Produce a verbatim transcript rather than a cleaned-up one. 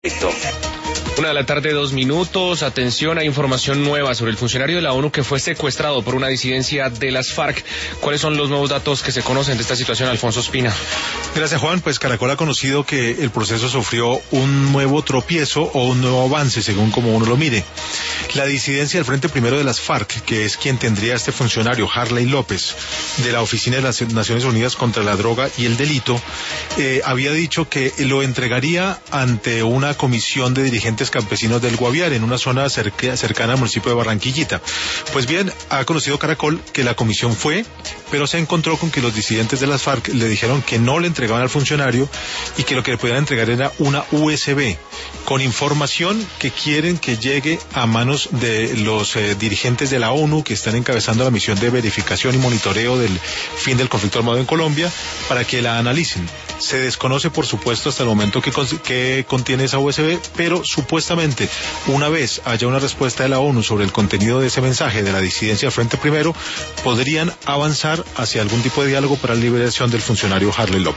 Esto. Una de la tarde, dos minutos. Atención, a información nueva sobre el funcionario de la ONU que fue secuestrado por una disidencia de las FARC. ¿Cuáles son los nuevos datos que se conocen de esta situación, Alfonso Espina? Gracias, Juan. Pues Caracol ha conocido que el proceso sufrió un nuevo tropiezo o un nuevo avance, según como uno lo mire. La disidencia del Frente Primero de las FARC, que es quien tendría este funcionario, Harley López, de la Oficina de las Naciones Unidas contra la Droga y el Delito, eh, había dicho que lo entregaría ante una comisión de dirigentes campesinos del Guaviare, en una zona cerca, cercana al municipio de Barranquillita. Pues bien, ha conocido Caracol que la comisión fue, pero se encontró con que los disidentes de las FARC le dijeron que no le entregaban al funcionario y que lo que le podían entregar era una U S B con información que quieren que llegue a manos de los eh, dirigentes de la ONU que están encabezando la misión de verificación y monitoreo del fin del conflicto armado en Colombia, para que la analicen. Se desconoce, por supuesto, hasta el momento qué, qué contiene esa U S B, pero supuestamente, una vez haya una respuesta de la ONU sobre el contenido de ese mensaje de la disidencia del Frente Primero, podrían avanzar hacia algún tipo de diálogo para la liberación del funcionario Harley López.